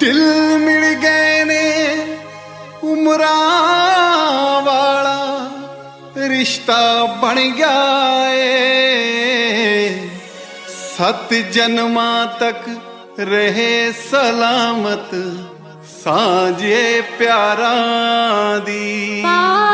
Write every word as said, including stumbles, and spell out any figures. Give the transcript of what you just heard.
ਦਿਲ ਮਿਲ ਗਏ ਨੇ ਉਮਰਾਂ ਵਾਲਾ ਰਿਸ਼ਤਾ ਬਣ ਗਿਆ ਏ, ਸੱਤ ਜਨਮਾਂ ਤੱਕ ਰਹੇ ਸਲਾਮਤ ਸਾਂਝੇ ਪਿਆਰਾਂ ਦੀ।